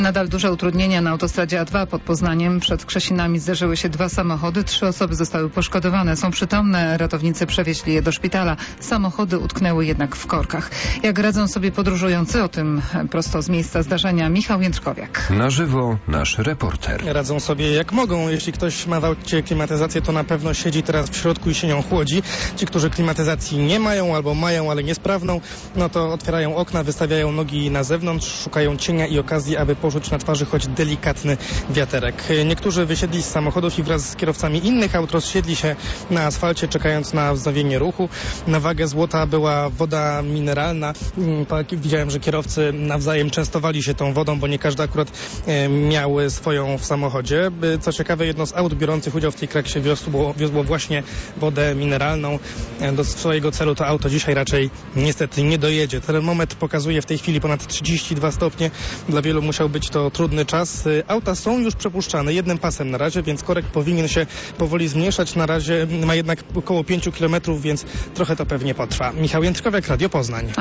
Nadal duże utrudnienia na autostradzie A2 pod Poznaniem. Przed Krzesinami zderzyły się 2 samochody. 3 osoby zostały poszkodowane. Są przytomne. Ratownicy przewieźli je do szpitala. Samochody utknęły jednak w korkach. Jak radzą sobie podróżujący? O tym prosto z miejsca zdarzenia Michał Jędrkowiak. Na żywo nasz reporter. Radzą sobie jak mogą. Jeśli ktoś ma w aucie klimatyzację, to na pewno siedzi teraz w środku i się nią chłodzi. Ci, którzy klimatyzacji nie mają albo mają, ale niesprawną, no to otwierają okna, wystawiają nogi na zewnątrz, szukają cienia i okazji, aby poczuć na twarzy choć delikatny wiaterek. Niektórzy wysiedli z samochodów i wraz z kierowcami innych aut rozsiedli się na asfalcie, czekając na wznowienie ruchu. Na wagę złota była woda mineralna. Widziałem, że kierowcy nawzajem częstowali się tą wodą, bo nie każdy akurat miał swoją w samochodzie. Co ciekawe, jedno z aut biorących udział w tej kraksie wiozło właśnie wodę mineralną. Do swojego celu to auto dzisiaj raczej niestety nie dojedzie. Termometr pokazuje w tej chwili ponad 32 stopnie. Dla wielu musiał być to trudny czas. Auta są już przepuszczane jednym pasem na razie, więc korek powinien się powoli zmniejszać. Na razie ma jednak około 5 km, więc trochę to pewnie potrwa. Michał Jędrkowiak, Radio Poznań.